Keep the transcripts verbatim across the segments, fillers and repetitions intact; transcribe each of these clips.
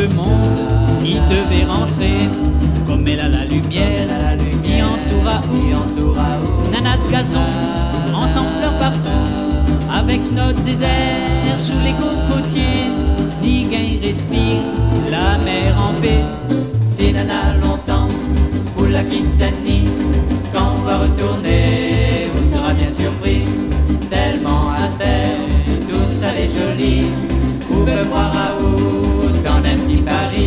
le monde qui devait rentrer. Comme elle a la lumière, qui entoure à où Nana de gazon, ensemble fleurs partout. Avec notre zézère sous les cocotiers, ni gain respire la mer en paix. C'est Nana longtemps pour la Kitsani. Quand on va retourner, vous sera bien surpris. Tellement austère, tout ça est joli. Vous pouvez boire à où dans un petit Paris.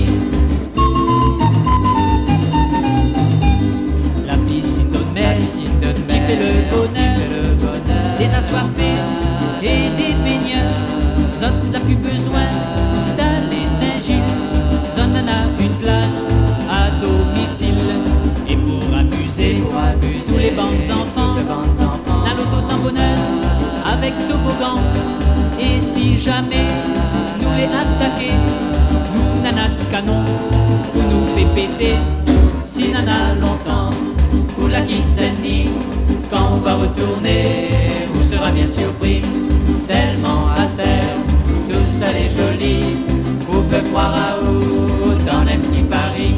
La piscine d'eau de mer qui fait le bonheur des assoiffés et des baigneurs. Zone n'a plus besoin d'aller Saint-Gilles. Zone en a une plage à domicile. Et pour amuser, Pour abuser, tous les bancs enfants, les bancs enfants, dans l'auto-tamponneuse avec toboggan. Et si jamais nous les attaquer, nous nana de canon, pour nous fait péter. si Nana longtemps pour la Kitsani. Quand on va retourner, vous sera bien surpris. Tellement austère, tout ça est joli. Vous pouvez croire à où dans un petit Paris.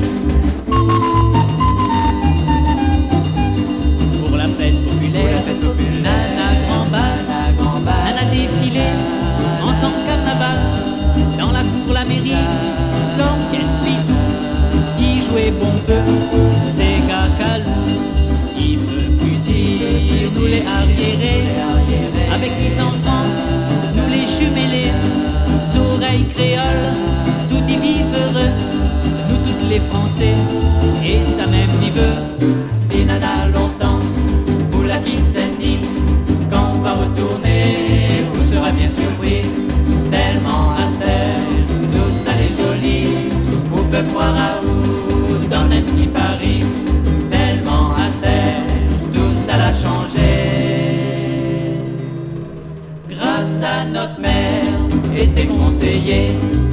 Pour la fête populaire, Pour la fête populaire, nana grand bal, la grand bal, nana défilé, ensemble carnaval, dans la cour la mairie, l'orchestre Pidou, y jouait bon peu, c'est Gacalou, il veut plus dire, nous les arriérés, avec qui s'enfonce, nous les jumelés, oreilles créoles, tout y vivent heureux, nous toutes les Français, et ça même y veut. si Nana longtemps pour la Kitsani. Quand on va retourner, vous sera bien surpris. Tellement austère, tout ça est joli. Vous pouvez croire à où dans un petit Paris. Tellement austère, tout ça l'a changé. Grâce à notre mère et ses conseillers,